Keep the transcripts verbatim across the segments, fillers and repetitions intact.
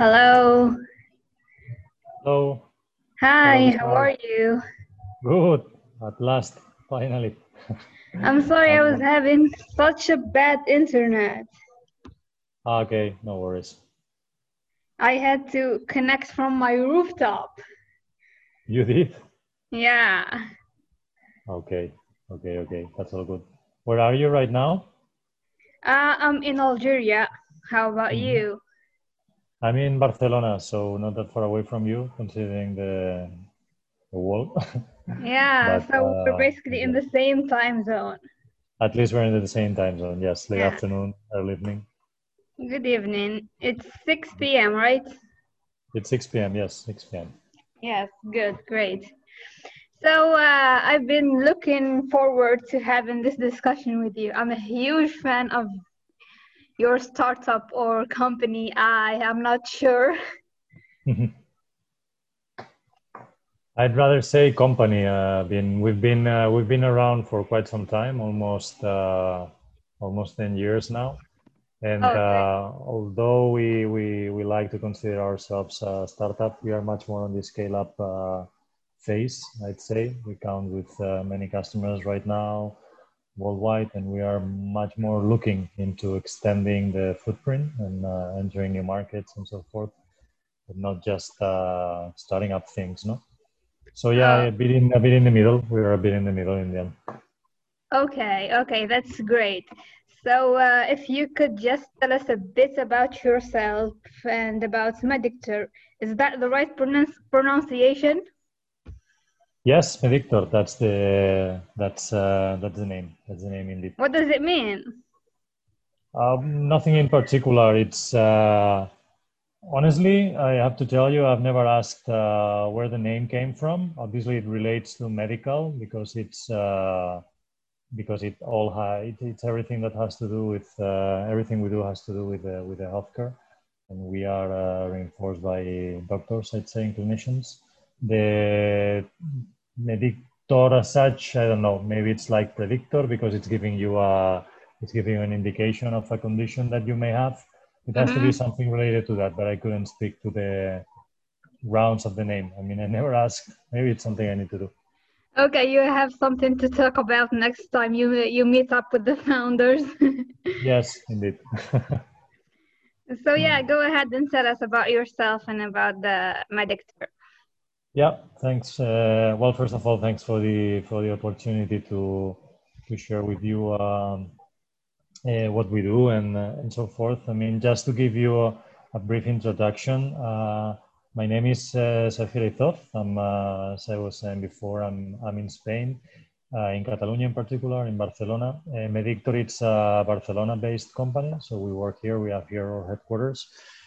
Hello. Hello. Hello, Hi, how Desmar. are you? Good. At last, finally. I'm sorry I was Um, having such a bad internet. okay, no worries. I had to connect from my rooftop. You did? Yeah. Okay, okay, okay. That's all good. Where are you right now? Uh, I'm in Algeria. How about Mhm. you? I'm in Barcelona, so not that far away from you, considering the the wall. Yeah, But so we're uh, basically in yes, the same time zone. at least we're in the same time zone. Yes, late Yeah. afternoon, early evening. Good evening. It's six p m, right? It's six p m. Yes, six p m. Yes, good, great. So uh, I've been looking forward to having this discussion with you. I'm a huge fan of your startup or company. I am not sure. I'd rather say company. Uh, been we've been uh, we've been around for quite some time, almost uh, almost ten years now. And Okay. uh, although we, we we like to consider ourselves a startup, we are much more on the scale up uh, phase. I'd say we count with uh, many customers right now worldwide, and we are much more looking into extending the footprint and uh, entering new markets and so forth, but not just uh, starting up things, no. So yeah, Oh, a bit in a bit in the middle. We are a bit in the middle in the end. okay. Okay, that's great. So, uh, if you could just tell us a bit about yourself and about Medictor, is that the right pronounce pronunciation? Yes, Victor. That's the that's uh, that's the name. That's the name indeed. What does it mean? Um, nothing in particular. It's uh, honestly, I have to tell you, I've never asked uh, where the name came from. Obviously, it relates to medical because it's uh, because it all ha it, it's everything that has to do with uh, everything we do has to do with uh, with the healthcare, and we are uh, reinforced by doctors, I'd say, and clinicians. The Medictor as such, I don't know. Maybe it's like predictor because it's giving you a it's giving you an indication of a condition that you may have. It has to be Mm-hmm. something related to that, but I couldn't speak to the rounds of the name. I mean, I never asked. Maybe it's something I need to do. Okay, you have something to talk about next time you you meet up with the founders. Yes, indeed. So yeah, go ahead and tell us about yourself and about the Medictor. Yeah, thanks. Uh, well, first of all, thanks for the for the opportunity to to share with you um, uh, what we do and uh, and so forth. I mean, just to give you a, a brief introduction, uh, my name is uh, Sergio Leizov. I'm, uh, as I was saying before, I'm I'm in Spain, uh, in Catalonia in particular, in Barcelona. Uh, Medictor, it's a Barcelona-based company, so we work here. We have here our headquarters.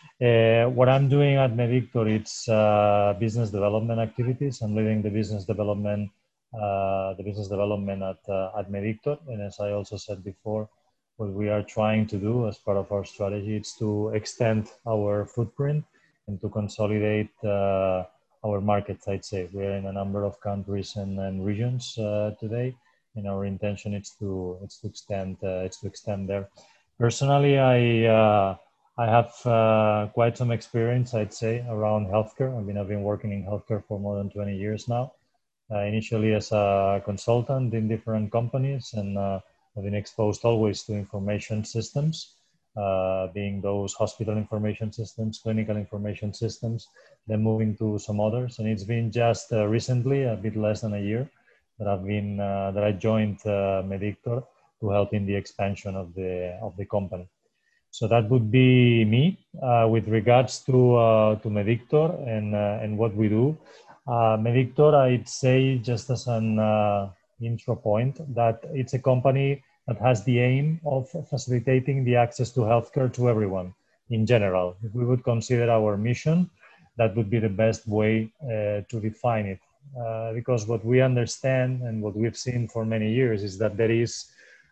Uh, what I'm doing at Medictor, it's uh, business development activities. I'm leading the business development, uh, the business development at uh, at Medictor, and as I also said before, what we are trying to do as part of our strategy is to extend our footprint and to consolidate uh, our markets. I'd say we're in a number of countries and, and regions uh, today, and our intention is to it's to extend uh, it's to extend there. Personally, I uh, I have uh, quite some experience, I'd say, around healthcare. I mean, I've been working in healthcare for more than twenty years now. Uh, initially as a consultant in different companies, and uh, I've been exposed always to information systems, uh, being those hospital information systems, clinical information systems, then moving to some others. And it's been just uh, recently, a bit less than a year, that I've been uh, that I joined uh, Medictor to help in the expansion of the of the company. So that would be me uh, with regards to uh, to Medictor and uh, and what we do. Uh, Medictor, I'd say just as an uh, intro point that it's a company that has the aim of facilitating the access to healthcare to everyone in general. If we would consider our mission, that would be the best way uh, to define it. Uh, because what we understand and what we've seen for many years is that there is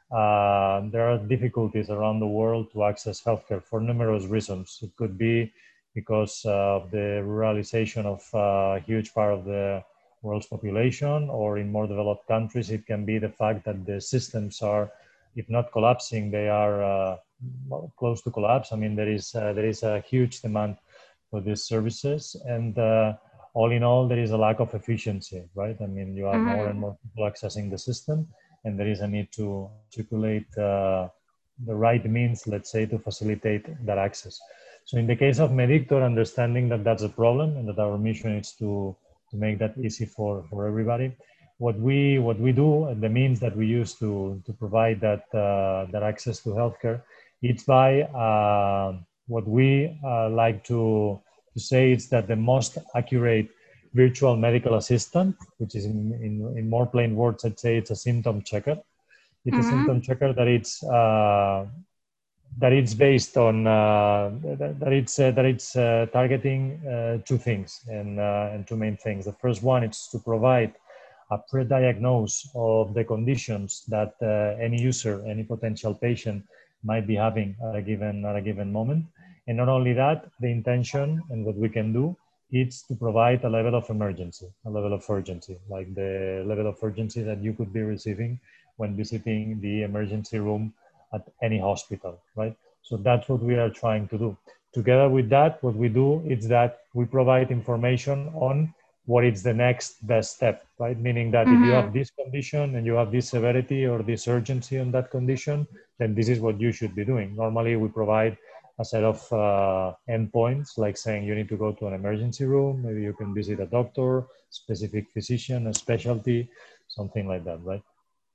uh, there are difficulties around the world to access healthcare for numerous reasons. It could be because of the ruralization of a huge part of the world's population, or in more developed countries, it can be the fact that the systems are, if not collapsing, they are uh, close to collapse. I mean, there is uh, there is a huge demand for these services. And uh, all in all, there is a lack of efficiency, right? I mean, you have Mm-hmm. more and more people accessing the system, and there is a need to articulate uh, the right means, let's say, to facilitate that access. So in the case of Medictor, understanding that that's a problem and that our mission is to, to make that easy for, for everybody, what we, what we do and the means that we use to, to provide that, uh, that access to healthcare, it's by uh, what we uh, like to, to say is that the most accurate virtual medical assistant, which is in, in, in more plain words, I'd say it's a symptom checker. It's Mm-hmm. a symptom checker that it's uh, that it's based on uh, that, that it's uh, that it's uh, targeting uh, two things and uh, and two main things. The first one is to provide a pre-diagnose of the conditions that uh, any user, any potential patient might be having at a given at a given moment. And not only that, the intention and what we can do is to provide a level of emergency, a level of urgency, like the level of urgency that you could be receiving when visiting the emergency room at any hospital, right? So that's what we are trying to do. Together with that, what we do is that we provide information on what is the next best step, right? Meaning that mm-hmm. if you have this condition and you have this severity or this urgency on that condition, then this is what you should be doing. Normally, we provide a set of uh, endpoints, like saying you need to go to an emergency room, maybe you can visit a doctor, specific physician, a specialty, something like that, right?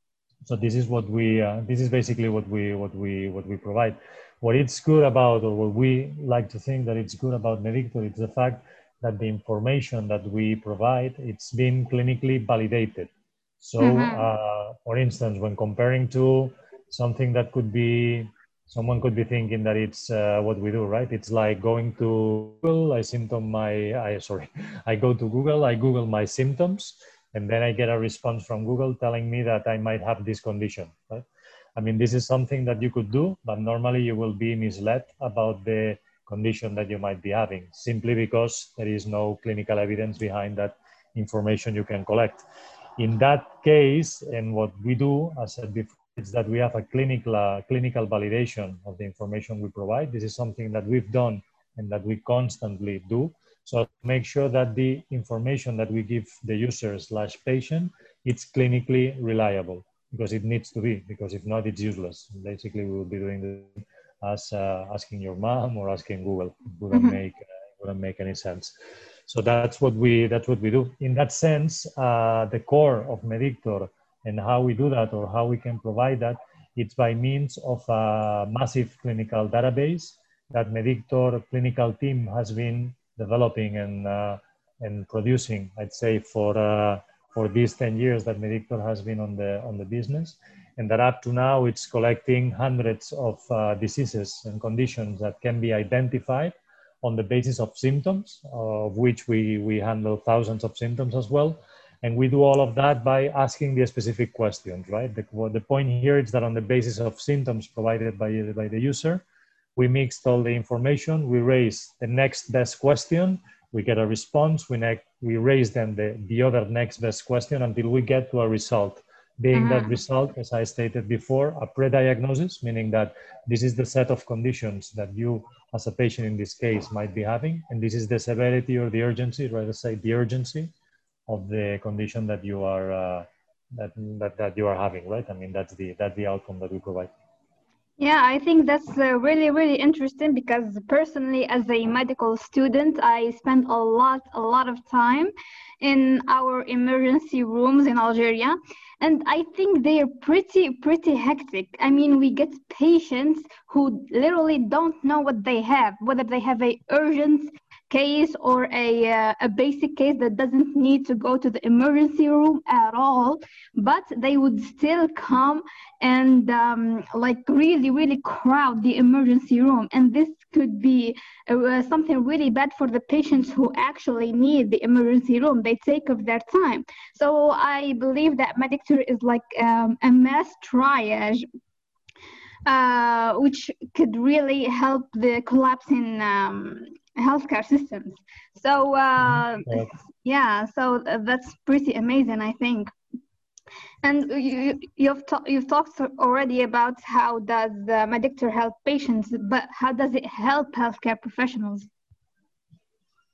So this is what we, uh, this is basically what we, what we, what we provide. What it's good about, or what we like to think that it's good about Medictor, it's the fact that the information that we provide, it's been clinically validated. So, mm-hmm. uh, for instance, when comparing to something that could be, someone could be thinking that it's uh, what we do, right? It's like going to Google, I symptom my, I sorry, I go to Google, I Google my symptoms, and then I get a response from Google telling me that I might have this condition, right? I mean, this is something that you could do, but normally you will be misled about the condition that you might be having, simply because there is no clinical evidence behind that information you can collect. In that case, and what we do, as I said before, is that we have a clinical, uh, clinical validation of the information we provide. This is something that we've done and that we constantly do. So make sure that the information that we give the user slash patient, it's clinically reliable, because it needs to be, because if not, it's useless. Basically, we will be doing the as uh, asking your mom or asking Google. It wouldn't mm-hmm. make uh, wouldn't make any sense. So that's what we that's what we do. In that sense, uh, the core of Medictor and how we do that, or how we can provide that, it's by means of a massive clinical database that Medictor clinical team has been developing and uh, and producing, I'd say, for uh, for these ten years that Medictor has been on the on the business, and that up to now it's collecting hundreds of uh, diseases and conditions that can be identified on the basis of symptoms, uh, of which we we handle thousands of symptoms as well. And we do all of that by asking the specific questions, right? The, well, the point here is that on the basis of symptoms provided by, by the user, we mixed all the information, we raise the next best question, we get a response, we, ne- we raise then the, the other next best question until we get to a result. Being mm-hmm. that result, as I stated before, a pre-diagnosis, meaning that this is the set of conditions that you, as a patient in this case, might be having, and this is the severity or the urgency, rather say the urgency of the condition that you are uh, that, that that you are having, right? I mean, that's the that's the outcome that we provide. Yeah, I think that's uh, really, really interesting, because personally, as a medical student, I spend a lot, a lot of time in our emergency rooms in Algeria. And I think they are pretty, pretty hectic. I mean, we get patients who literally don't know what they have, whether they have a urgent case or a, uh, a basic case that doesn't need to go to the emergency room at all, but they would still come and um, like really, really crowd the emergency room. And this could be uh, something really bad for the patients who actually need the emergency room. They take of their time. So I believe that Medictor is like um, a mass triage, uh, which could really help the collapse in um, healthcare systems. So uh, yeah, so that's pretty amazing, I think. And you, you've ta- you've talked already about how does uh, Medictor help patients, but how does it help healthcare professionals?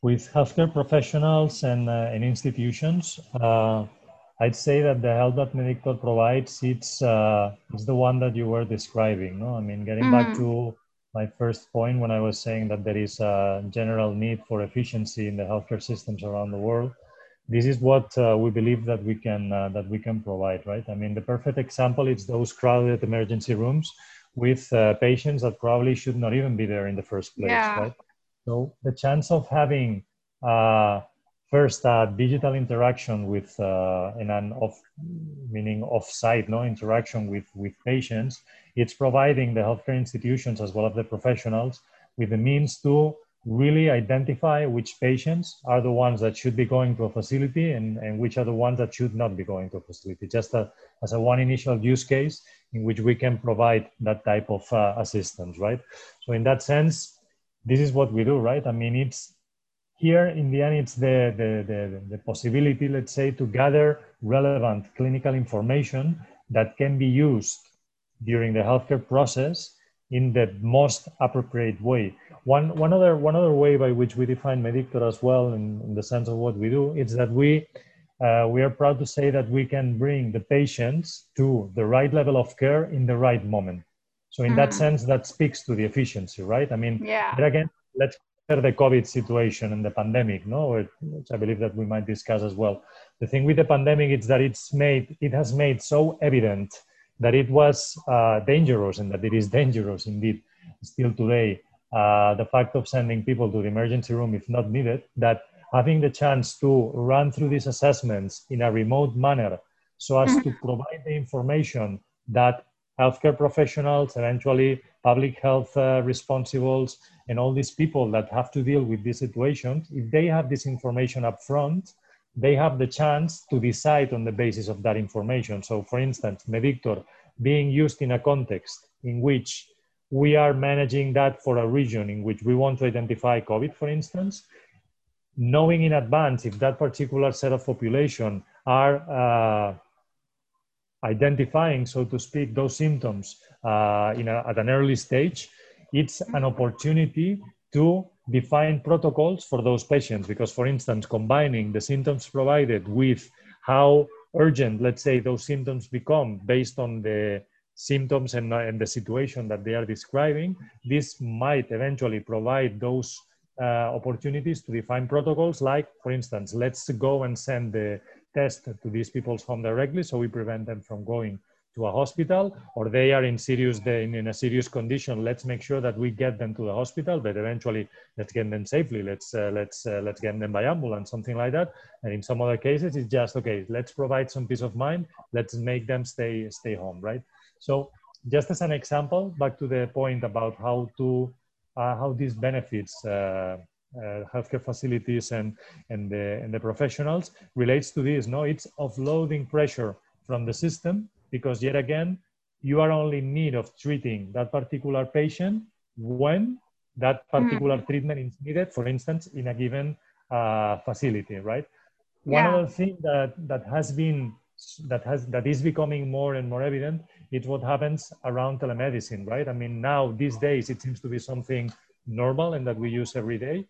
with healthcare professionals and, uh, and institutions, uh, I'd say that the help that Medictor provides, it's, uh, it's the one that you were describing. No? I mean, getting Mm-hmm. back to my first point when I was saying that there is a general need for efficiency in the healthcare systems around the world, this is what uh, we believe that we can uh, that we can provide, right? I mean, the perfect example is those crowded emergency rooms with uh, patients that probably should not even be there in the first place, Yeah. right? So the chance of having uh, first a digital interaction with uh, in an off, meaning off-site, no interaction with with patients, it's providing the healthcare institutions as well as the professionals with the means to really identify which patients are the ones that should be going to a facility and, and which are the ones that should not be going to a facility, just a, as a one initial use case in which we can provide that type of uh, assistance, right? So in that sense, this is what we do, right? I mean, it's here in the end, it's the, the, the, the possibility, let's say, to gather relevant clinical information that can be used during the healthcare process in the most appropriate way. One, one, other, one other way by which we define Medictor as well, in, in the sense of what we do, is that we, uh, we are proud to say that we can bring the patients to the right level of care in the right moment. So in mm-hmm. that sense, that speaks to the efficiency, right? I mean, yeah. But again, let's compare the COVID situation and the pandemic, no? Which I believe that we might discuss as well. The thing with the pandemic is that it's made, it has made so evident that it was uh, dangerous and that it is dangerous indeed still today. Uh, the fact of sending people to the emergency room if not needed, that having the chance to run through these assessments in a remote manner so as to provide the information that healthcare professionals, eventually public health uh, responsibles, and all these people that have to deal with these situations, if they have this information up front, they have the chance to decide on the basis of that information. So for instance, Medictor being used in a context in which we are managing that for a region in which we want to identify COVID, for instance, knowing in advance if that particular set of population are uh, identifying, so to speak, those symptoms uh, in a, at an early stage, it's an opportunity to define protocols for those patients. Because, for instance, combining the symptoms provided with how urgent, let's say, those symptoms become based on the symptoms and, uh, and the situation that they are describing, this might eventually provide those uh, opportunities to define protocols like, for instance, let's go and send the test to these people's home directly so we prevent them from going to a hospital, or they are in serious in, in a serious condition, let's make sure that we get them to the hospital, but eventually let's get them safely, let's uh, let's uh, let's get them by ambulance, something like that. And in some other cases it's just, okay, let's provide some peace of mind, let's make them stay stay home, right? So just as an example, back to the point about how to uh, how this benefits uh, Uh, healthcare facilities and and the and the professionals relates to this. No, it's offloading pressure from the system, because yet again you are only in need of treating that particular patient when that particular mm-hmm. treatment is needed, for instance, in a given uh, facility, right? Yeah. One other thing that that has been that has that is becoming more and more evident is what happens around telemedicine, right? I mean, now these days it seems to be something normal and that we use every day.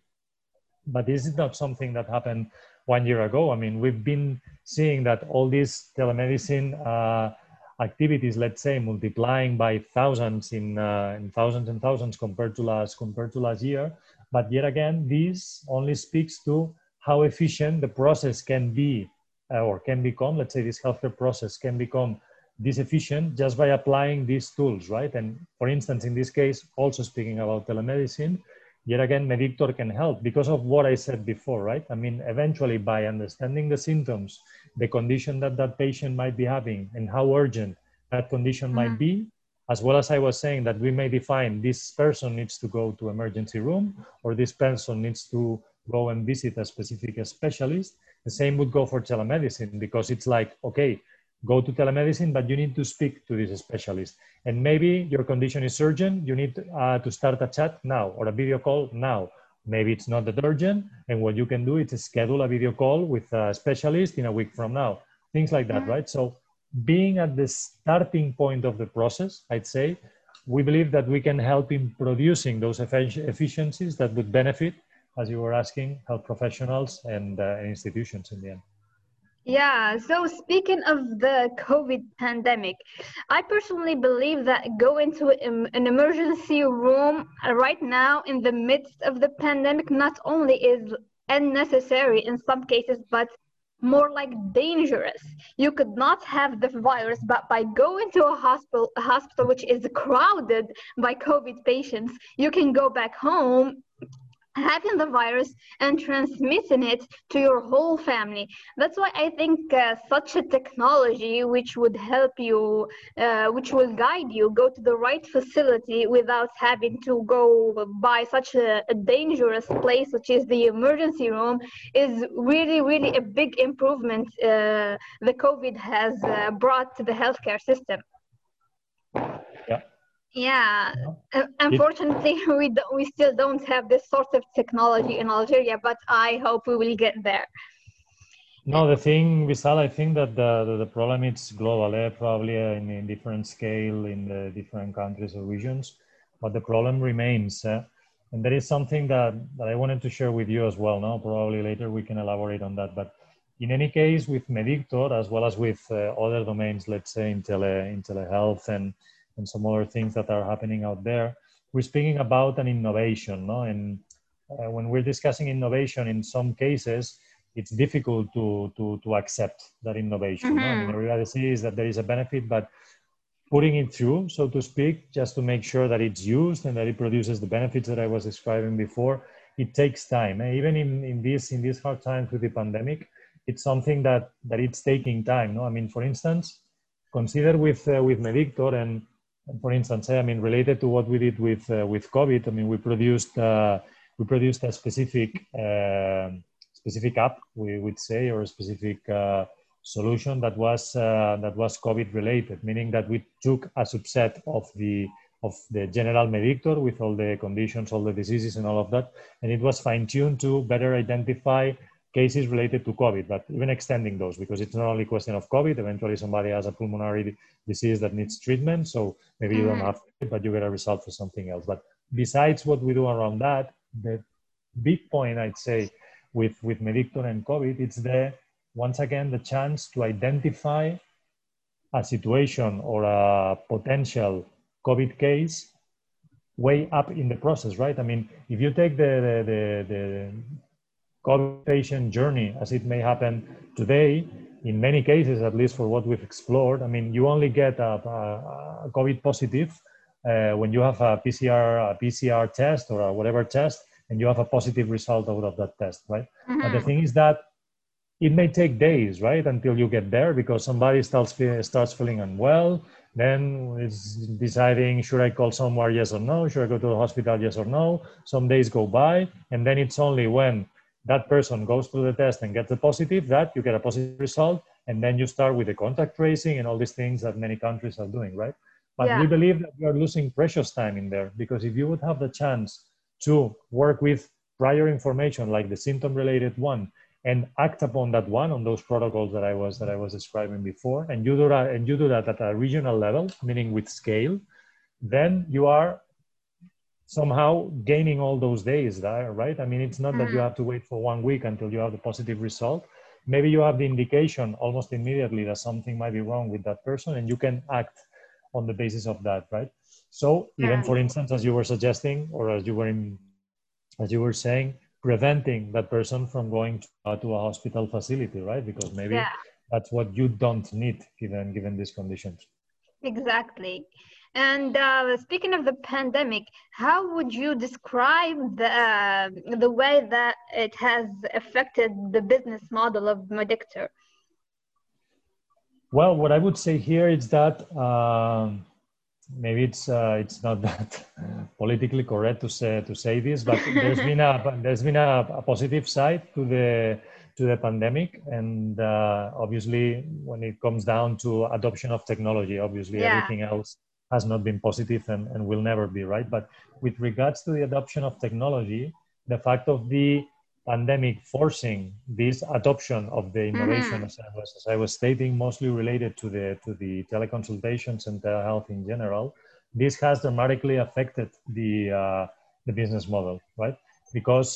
But this is not something that happened one year ago. I mean, we've been seeing that all these telemedicine uh, activities, let's say, multiplying by thousands in, uh, in thousands and thousands compared to last compared to last year. But yet again, this only speaks to how efficient the process can be uh, or can become. Let's say this healthcare process can become this efficient just by applying these tools, right? And for instance, in this case, also speaking about telemedicine, yet again, Medictor can help because of what I said before, right? I mean, eventually by understanding the symptoms, the condition that that patient might be having and how urgent that condition mm-hmm. might be, as well as I was saying that we may define this person needs to go to emergency room or this person needs to go and visit a specific specialist. The same would go for telemedicine, because it's like, okay, go to telemedicine, but you need to speak to this specialist. And maybe your condition is urgent. You need uh, to start a chat now or a video call now. Maybe it's not that urgent. And what you can do is schedule a video call with a specialist in a week from now. Things like that, right? So being at the starting point of the process, I'd say, we believe that we can help in producing those efficiencies that would benefit as you were asking, health professionals and, uh, and institutions in the end. Yeah, so speaking of the COVID pandemic, I personally believe that going to em- an emergency room right now in the midst of the pandemic not only is unnecessary in some cases, but more like dangerous. You could not have the virus, but by going to a hospital, a hospital which is crowded by COVID patients, you can go back home having the virus and transmitting it to your whole family. That's why I think uh, such a technology which would help you, uh, which will guide you, go to the right facility without having to go by such a, a dangerous place, which is the emergency room, is really, really a big improvement uh, the COVID has uh, brought to the healthcare system. Yeah. Yeah, It, unfortunately, we do, we still don't have this sort of technology in Algeria, but I hope we will get there. no, the thing, Vishal, I think that the, the, the problem is global, eh? Probably uh, in, in different scale in the different countries or regions, but the problem remains. Eh? And that is something that, that I wanted to share with you as well. No, probably later we can elaborate on that. But in any case, with Medictor, as well as with uh, other domains, let's say in, tele, in telehealth and, and some other things that are happening out there, we're speaking about an innovation. No? And uh, when we're discussing innovation, in some cases, it's difficult to, to, to accept that innovation. Mm-hmm. No? I mean, everybody sees that there is a benefit, but putting it through, so to speak, just to make sure that it's used and that it produces the benefits that I was describing before, it takes time. And even in, in, this, in these hard times with the pandemic, it's something that, that it's taking time. No? I mean, for instance, consider with, uh, with Medictor and, and for instance, I mean, related to what we did with, uh, with COVID, I mean, we produced, uh, we produced a specific, uh, specific app, we would say, or a specific uh, solution that was uh, that was COVID related, meaning that we took a subset of the of the general Medictor with all the conditions, all the diseases, and all of that, and it was fine tuned to better identify cases related to COVID, but even extending those, because it's not only a question of COVID. Eventually, somebody has a pulmonary disease that needs treatment, so maybe you don't have it, but you get a result for something else. But besides what we do around that, the big point I'd say with with Medictor and COVID, it's the once again, the chance to identify a situation or a potential COVID case way up in the process, right? I mean, if you take the, the, the, the COVID patient journey as it may happen today, in many cases, at least for what we've explored, I mean, you only get a, a, a COVID positive uh, when you have a P C R, a P C R test or a whatever test, and you have a positive result out of that test, right? Mm-hmm. But the thing is that it may take days, right, until you get there, because somebody starts starts feeling unwell. Then it's deciding, should I call somewhere, yes or no? Should I go to the hospital, yes or no? Some days go by, and then it's only when that person goes through the test and gets a positive that you get a positive result, and then you start with the contact tracing and all these things that many countries are doing, right? But yeah. we believe that we are losing precious time in there, because if you would have the chance to work with prior information like the symptom-related one, and act upon that one, on those protocols that I was that I was describing before, and you do that, and you do that at a regional level, meaning with scale, then you are somehow gaining all those days there, right? I mean, it's not that you have to wait for one week until you have the positive result. Maybe you have the indication almost immediately that something might be wrong with that person, and you can act on the basis of that, right? So even, for instance, as you were suggesting, or as you were in, as you were saying, preventing that person from going to, uh, to a hospital facility, right? Because maybe yeah. that's what you don't need given given these conditions. Exactly. And uh, speaking of the pandemic, how would you describe the uh, the way that it has affected the business model of Medictor? Well, what I would say here is that um, maybe it's uh, it's not that politically correct to say to say this, but there's been a there's been a, a positive side to the to the pandemic, and uh, obviously when it comes down to adoption of technology, obviously yeah. everything else has not been positive and, and will never be, right? But with regards to the adoption of technology, the fact of the pandemic forcing this adoption of the innovation, mm-hmm. as, I was, as I was stating, mostly related to the to the teleconsultations and telehealth in general, this has dramatically affected the uh, the business model, right? Because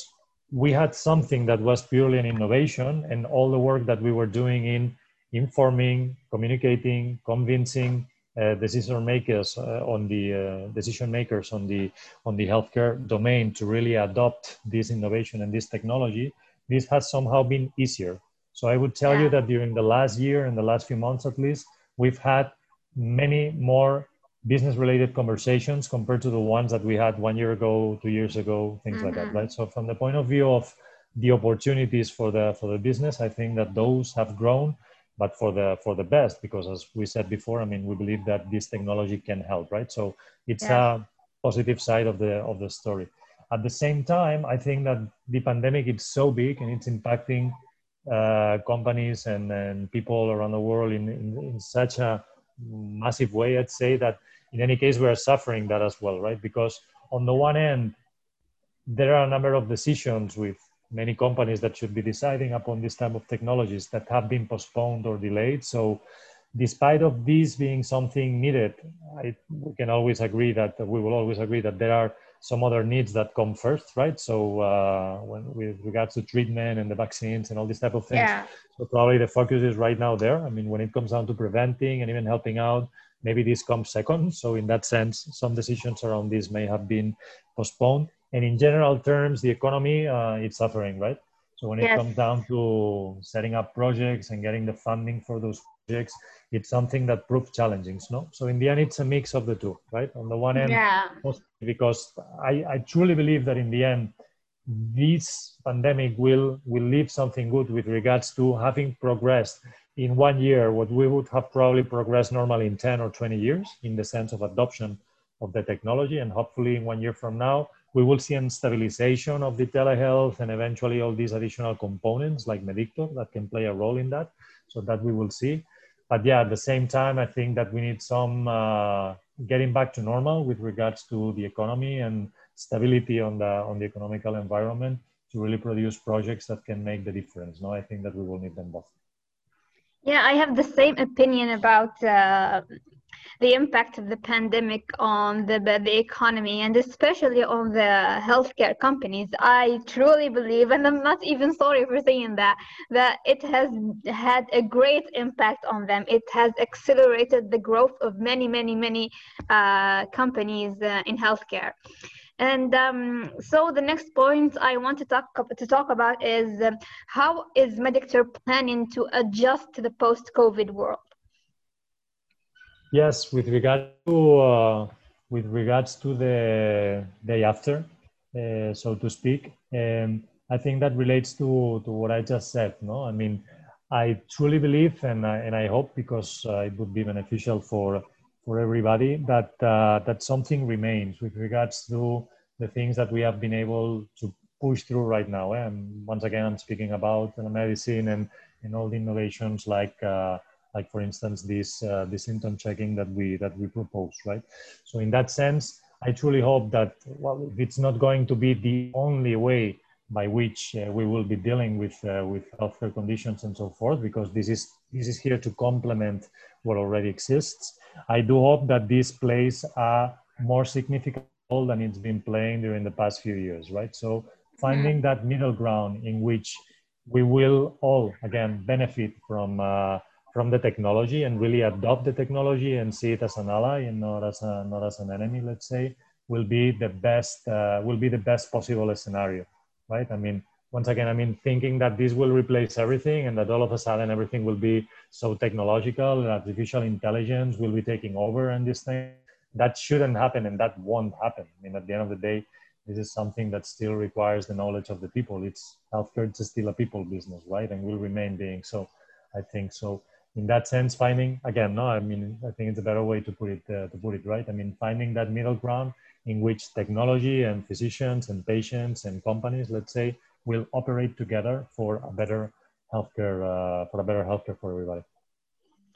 we had something that was purely an innovation, and all the work that we were doing in informing, communicating, convincing uh, decision makers uh, on the uh, decision makers on the on the healthcare domain to really adopt this innovation and this technology, this has somehow been easier. So I would tell you Yeah. that during the last year and the last few months at least, we've had many more business related conversations compared to the ones that we had one year ago, two years ago, things like that, Mm-hmm. right? So from the point of view of the opportunities for the for the business, I think that those have grown, but for the for the best, because as we said before, I mean, we believe that this technology can help, right? So it's Yes. a positive side of the of the story. At the same time, I think that the pandemic is so big and it's impacting uh, companies and, and people around the world in, in, in such a massive way, I'd say that in any case, we are suffering that as well, right? Because on the one end, there are a number of decisions with many companies that should be deciding upon this type of technologies that have been postponed or delayed. So despite of this being something needed, I, we can always agree that we will always agree that there are some other needs that come first, right? So uh, when with regards to treatment and the vaccines and all these type of things, Yeah. so probably the focus is right now there. I mean, when it comes down to preventing and even helping out, maybe this comes second. So in that sense, some decisions around this may have been postponed. And in general terms, the economy, uh, it's suffering, right? So when it Yes. comes down to setting up projects and getting the funding for those projects, it's something that proves challenging. No? So in the end, it's a mix of the two, right? On the one end, Yeah. because I, I truly believe that in the end, this pandemic will, will leave something good with regards to having progressed in one year what we would have probably progressed normally in ten or twenty years in the sense of adoption of the technology. And hopefully in one year from now, we will see a stabilization of the telehealth and eventually all these additional components like Medictor that can play a role in that. So that we will see. But yeah, at the same time, I think that we need some uh, getting back to normal with regards to the economy and stability on the on the economical environment to really produce projects that can make the difference. No, I think that we will need them both. Yeah, I have the same opinion about uh, the impact of the pandemic on the the economy and especially on the healthcare companies. I truly believe, and I'm not even sorry for saying that, that it has had a great impact on them. It has accelerated the growth of many, many, many uh, companies uh, in healthcare. And um, so the next point I want to talk to talk about is um, how is Medicare planning to adjust to the post-COVID world? Yes, with regard to uh, with regards to the day after, uh, so to speak, um, I think that relates to to what I just said. No, I mean, I truly believe, and I, and I hope, because uh, it would be beneficial for for everybody, that uh, that something remains with regards to the things that we have been able to push through right now. Eh? And once again, I'm speaking about telemedicine and and all the innovations like. Uh, like for instance this uh, this symptom checking that we that we propose, right? So in that sense, I truly hope that, well, it's not going to be the only way by which uh, we will be dealing with uh, with healthcare conditions and so forth, because this is this is here to complement what already exists. I do hope that this plays a more significant role than it's been playing during the past few years, right? So finding that middle ground in which we will all again benefit from uh, from the technology and really adopt the technology and see it as an ally and not as a, not as an enemy, let's say, will be the best uh, will be the best possible scenario, right? I mean, once again, I mean, thinking that this will replace everything and that all of a sudden everything will be so technological and artificial intelligence will be taking over and this thing, that shouldn't happen and that won't happen. I mean, at the end of the day, this is something that still requires the knowledge of the people. It's healthcare, it's still a people business, right? And will remain being so, I think. So in that sense, finding, again, no, I mean, I think it's a better way to put it, uh, to put it, right? I mean, finding that middle ground in which technology and physicians and patients and companies, let's say, will operate together for a better healthcare, uh, for a better healthcare for everybody.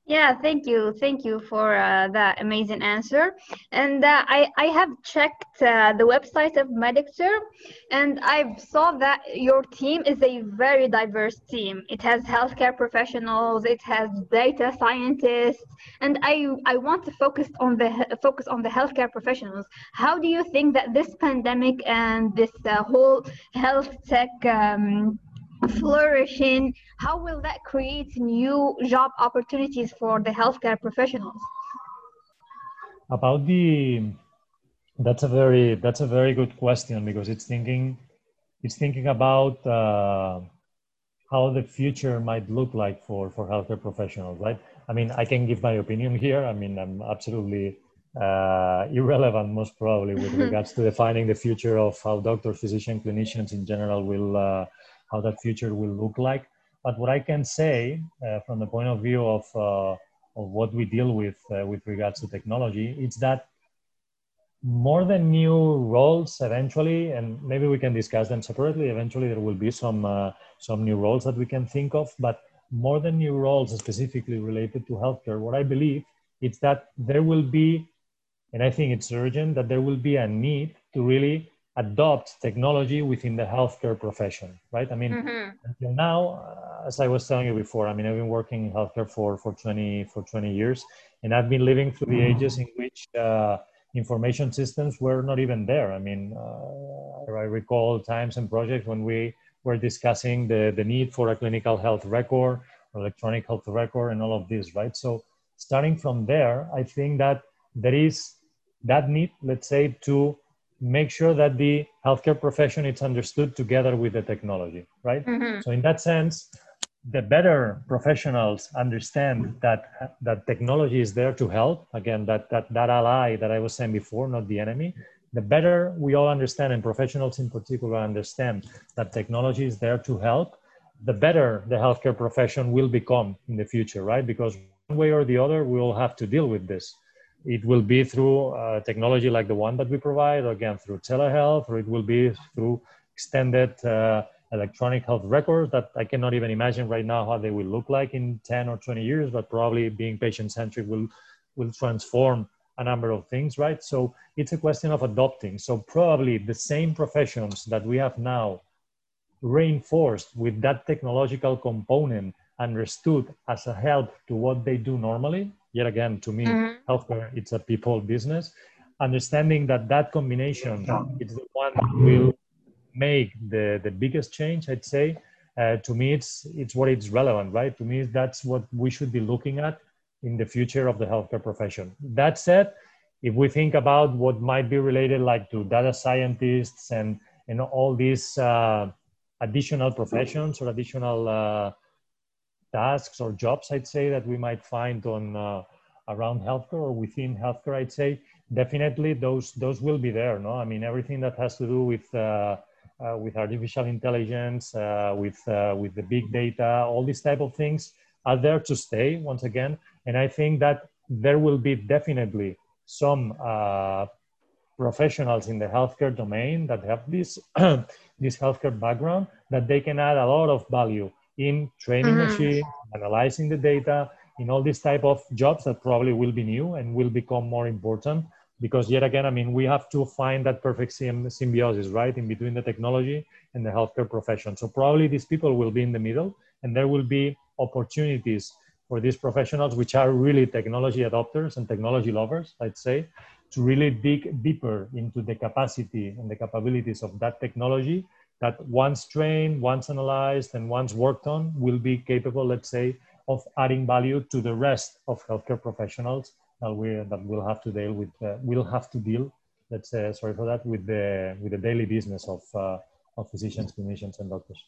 Yeah, thank you. Thank you for uh, that amazing answer. And uh, I, I have checked uh, the website of Medicture, and I saw that your team is a very diverse team. It has healthcare professionals, it has data scientists, and I, I want to focus on the he- focus on the healthcare professionals. How do you think that this pandemic and this uh, whole health tech um, flourishing, how will that create new job opportunities for the healthcare professionals? About the, that's a very that's a very good question, because it's thinking it's thinking about uh, how the future might look like for for healthcare professionals, right? I mean, I can give my opinion here. I mean, I'm absolutely uh, irrelevant, most probably, with regards to defining the future of how doctors, physicians, clinicians in general will, uh, how that future will look like. But what I can say uh, from the point of view of, uh, of what we deal with uh, with regards to technology, it's that more than new roles eventually, and maybe we can discuss them separately. Eventually, there will be some uh, some new roles that we can think of, but more than new roles specifically related to healthcare, what I believe is that there will be, and I think it's urgent, that there will be a need to really adopt technology within the healthcare profession, right? I mean, Mm-hmm. until now, uh, as I was telling you before, I mean, I've been working in healthcare for, for twenty for twenty years, and I've been living through the ages in which uh, information systems were not even there. I mean, uh, I recall times and projects when we were discussing the, the need for a clinical health record, electronic health record, and all of this, right? So starting from there, I think that there is that need, let's say, to make sure that the healthcare profession is understood together with the technology, right? Mm-hmm. So in that sense, the better professionals understand that that technology is there to help, again, that that that ally that I was saying before, not the enemy, the better we all understand, and professionals in particular understand that technology is there to help, the better the healthcare profession will become in the future, right? Because one way or the other, we will have to deal with this. It will be through uh, technology like the one that we provide, or again, through telehealth, or it will be through extended uh, electronic health records that I cannot even imagine right now how they will look like in ten or twenty years, but probably being patient-centric will, will transform a number of things, right? So it's a question of adopting. So probably the same professions that we have now reinforced with that technological component, understood as a help to what they do normally. Yet again, to me, Mm-hmm. healthcare, it's a people business. Understanding that that combination is the one that will make the, the biggest change, I'd say. Uh, to me, it's, it's what is relevant, right? To me, that's what we should be looking at in the future of the healthcare profession. That said, if we think about what might be related like to data scientists and, and all these uh, additional professions or additional uh, tasks or jobs, I'd say, that we might find on uh, around healthcare or within healthcare, I'd say, definitely those those will be there. No, I mean, everything that has to do with uh, uh, with artificial intelligence, uh, with uh, with the big data, all these type of things are there to stay once again. And I think that there will be definitely some uh, professionals in the healthcare domain that have this this healthcare background, that they can add a lot of value in training Mm-hmm. machines, analyzing the data, in all these type of jobs that probably will be new and will become more important. Because yet again, I mean, we have to find that perfect symbiosis, right, in between the technology and the healthcare profession. So probably these people will be in the middle, and there will be opportunities for these professionals, which are really technology adopters and technology lovers, I'd say, to really dig deeper into the capacity and the capabilities of that technology that once trained, once analyzed, and once worked on will be capable, let's say, of adding value to the rest of healthcare professionals that we that will have to deal with. Uh, will have to deal, let's say, sorry for that, with the with the daily business of uh, of physicians, clinicians, and doctors.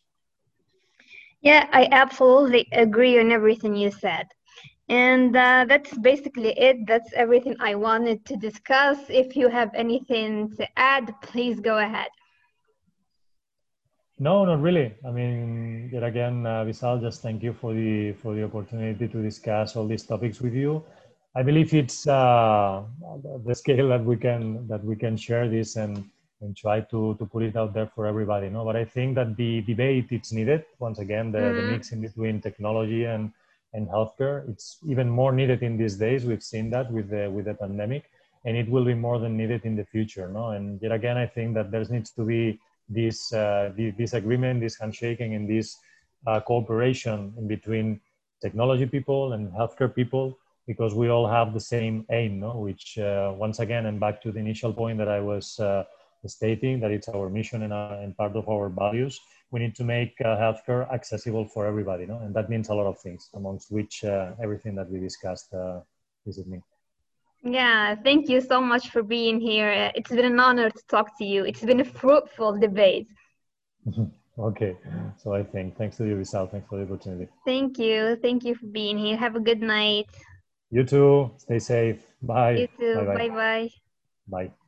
Yeah, I absolutely agree on everything you said. And uh, that's basically it. That's everything I wanted to discuss. If you have anything to add, please go ahead. No, not really. I mean, yet again, uh, Vishal, just thank you for the for the opportunity to discuss all these topics with you. I believe it's uh, the scale that we can that we can share this and and try to to put it out there for everybody. No, but I think that the debate it's needed once again, the the Mm-hmm. mix in between technology and and healthcare. It's even more needed in these days. We've seen that with the with the pandemic, and it will be more than needed in the future. No, and yet again, I think that there needs to be this uh, this agreement, this handshaking, and this uh, cooperation in between technology people and healthcare people, because we all have the same aim, no? Which uh, once again, and back to the initial point that I was uh, stating, that it's our mission and, uh, and part of our values. We need to make uh, healthcare accessible for everybody, no? And that means a lot of things, amongst which uh, everything that we discussed uh, this evening. Yeah, thank you so much for being here. It's been an honor to talk to you. It's been a fruitful debate. Okay, so I think thanks to you, Rizal. Thanks for the opportunity. Thank you. Thank you for being here. Have a good night. You too. Stay safe. Bye. You too. Bye-bye. Bye-bye. Bye.